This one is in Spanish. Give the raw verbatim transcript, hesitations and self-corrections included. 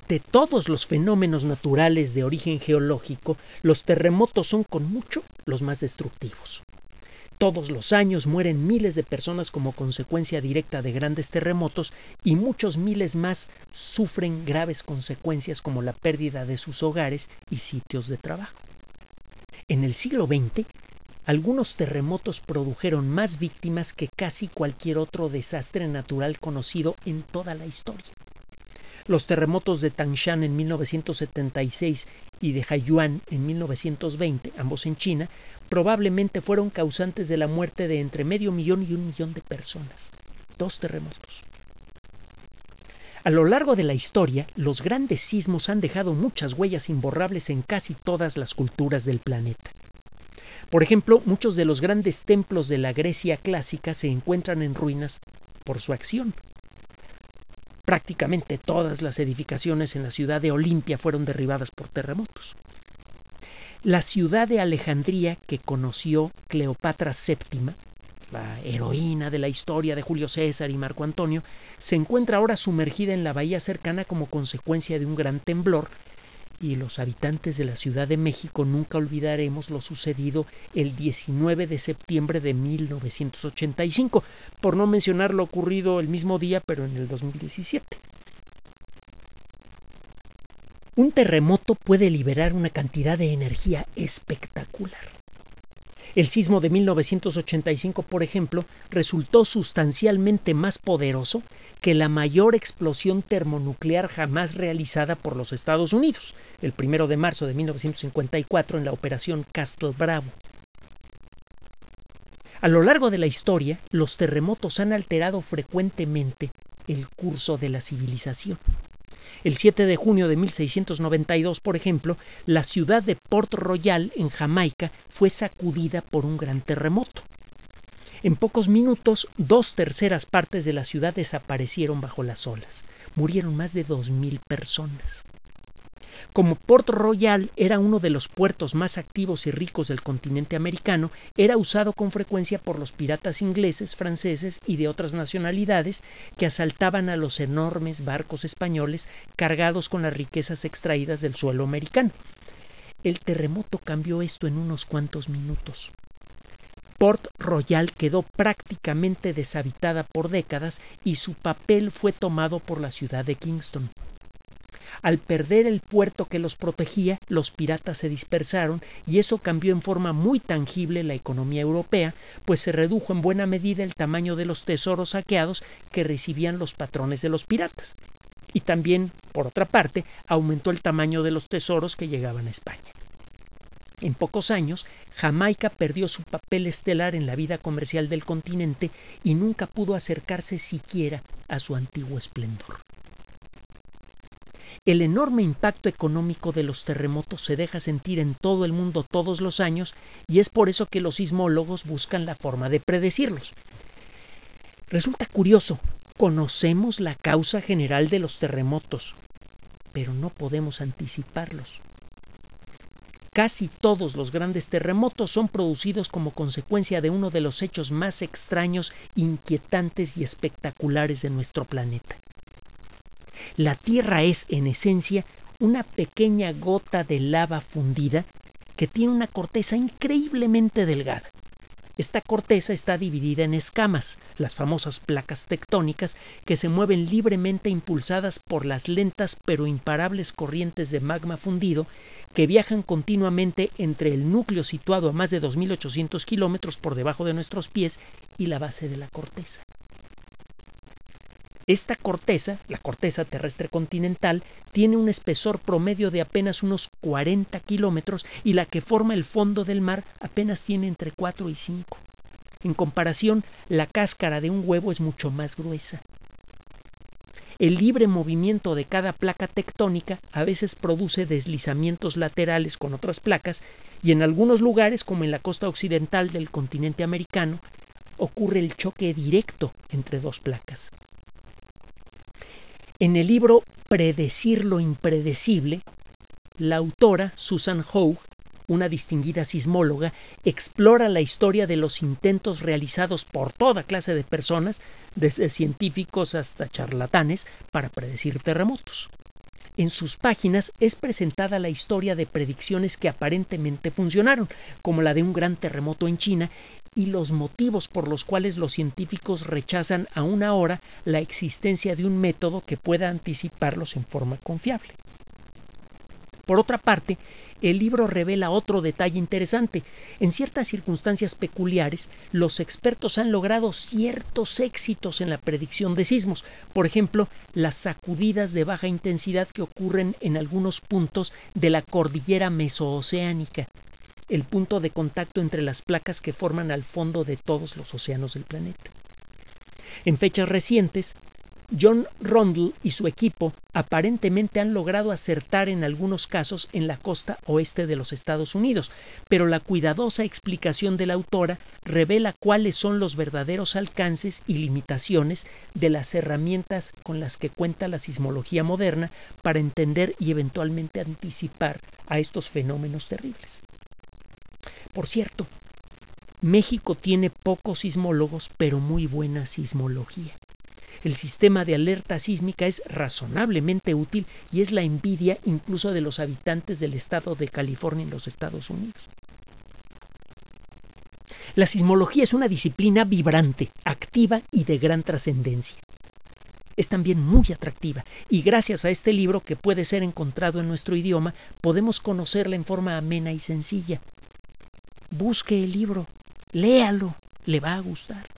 De todos los fenómenos naturales de origen geológico, los terremotos son con mucho los más destructivos. Todos los años mueren miles de personas como consecuencia directa de grandes terremotos y muchos miles más sufren graves consecuencias como la pérdida de sus hogares y sitios de trabajo. En el siglo veinte, algunos terremotos produjeron más víctimas que casi cualquier otro desastre natural conocido en toda la historia. Los terremotos de Tangshan en mil novecientos setenta y seis y de Haiyuan en mil novecientos veinte, ambos en China, probablemente fueron causantes de la muerte de entre medio millón y un millón de personas. Dos terremotos. A lo largo de la historia, los grandes sismos han dejado muchas huellas imborrables en casi todas las culturas del planeta. Por ejemplo, muchos de los grandes templos de la Grecia clásica se encuentran en ruinas por su acción. Prácticamente todas las edificaciones en la ciudad de Olimpia fueron derribadas por terremotos. La ciudad de Alejandría que conoció Cleopatra séptima, la heroína de la historia de Julio César y Marco Antonio, se encuentra ahora sumergida en la bahía cercana como consecuencia de un gran temblor, y los habitantes de la Ciudad de México nunca olvidaremos lo sucedido el diecinueve de septiembre de mil novecientos ochenta y cinco, por no mencionar lo ocurrido el mismo día, pero en el dos mil diecisiete. Un terremoto puede liberar una cantidad de energía espectacular. El sismo de mil novecientos ochenta y cinco, por ejemplo, resultó sustancialmente más poderoso que la mayor explosión termonuclear jamás realizada por los Estados Unidos, el primero de marzo de mil novecientos cincuenta y cuatro en la operación Castle Bravo. A lo largo de la historia, los terremotos han alterado frecuentemente el curso de la civilización. El siete de junio de mil seiscientos noventa y dos, por ejemplo, la ciudad de Port Royal, en Jamaica, fue sacudida por un gran terremoto. En pocos minutos, dos terceras partes de la ciudad desaparecieron bajo las olas. Murieron más de dos mil personas. Como Port Royal era uno de los puertos más activos y ricos del continente americano, era usado con frecuencia por los piratas ingleses, franceses y de otras nacionalidades que asaltaban a los enormes barcos españoles cargados con las riquezas extraídas del suelo americano. El terremoto cambió esto en unos cuantos minutos. Port Royal quedó prácticamente deshabitada por décadas y su papel fue tomado por la ciudad de Kingston. Al perder el puerto que los protegía, los piratas se dispersaron y eso cambió en forma muy tangible la economía europea, pues se redujo en buena medida el tamaño de los tesoros saqueados que recibían los patrones de los piratas. Y también, por otra parte, aumentó el tamaño de los tesoros que llegaban a España. En pocos años, Jamaica perdió su papel estelar en la vida comercial del continente y nunca pudo acercarse siquiera a su antiguo esplendor. El enorme impacto económico de los terremotos se deja sentir en todo el mundo todos los años y es por eso que los sismólogos buscan la forma de predecirlos. Resulta curioso, conocemos la causa general de los terremotos, pero no podemos anticiparlos. Casi todos los grandes terremotos son producidos como consecuencia de uno de los hechos más extraños, inquietantes y espectaculares de nuestro planeta. La Tierra es, en esencia, una pequeña gota de lava fundida que tiene una corteza increíblemente delgada. Esta corteza está dividida en escamas, las famosas placas tectónicas, que se mueven libremente impulsadas por las lentas pero imparables corrientes de magma fundido que viajan continuamente entre el núcleo situado a más de dos mil ochocientos kilómetros por debajo de nuestros pies y la base de la corteza. Esta corteza, la corteza terrestre continental, tiene un espesor promedio de apenas unos cuarenta kilómetros y la que forma el fondo del mar apenas tiene entre cuatro y cinco. En comparación, la cáscara de un huevo es mucho más gruesa. El libre movimiento de cada placa tectónica a veces produce deslizamientos laterales con otras placas y en algunos lugares, como en la costa occidental del continente americano, ocurre el choque directo entre dos placas. En el libro Predecir lo impredecible, la autora Susan Hough, una distinguida sismóloga, explora la historia de los intentos realizados por toda clase de personas, desde científicos hasta charlatanes, para predecir terremotos. En sus páginas es presentada la historia de predicciones que aparentemente funcionaron, como la de un gran terremoto en China, y los motivos por los cuales los científicos rechazan aún ahora la existencia de un método que pueda anticiparlos en forma confiable. Por otra parte, el libro revela otro detalle interesante. En ciertas circunstancias peculiares, los expertos han logrado ciertos éxitos en la predicción de sismos. Por ejemplo, las sacudidas de baja intensidad que ocurren en algunos puntos de la cordillera mesooceánica, el punto de contacto entre las placas que forman al fondo de todos los océanos del planeta. En fechas recientes, John Rundle y su equipo aparentemente han logrado acertar en algunos casos en la costa oeste de los Estados Unidos, pero la cuidadosa explicación de la autora revela cuáles son los verdaderos alcances y limitaciones de las herramientas con las que cuenta la sismología moderna para entender y eventualmente anticipar a estos fenómenos terribles. Por cierto, México tiene pocos sismólogos, pero muy buena sismología. El sistema de alerta sísmica es razonablemente útil y es la envidia incluso de los habitantes del estado de California en los Estados Unidos. La sismología es una disciplina vibrante, activa y de gran trascendencia. Es también muy atractiva y gracias a este libro, que puede ser encontrado en nuestro idioma, podemos conocerla en forma amena y sencilla. Busque el libro, léalo, le va a gustar.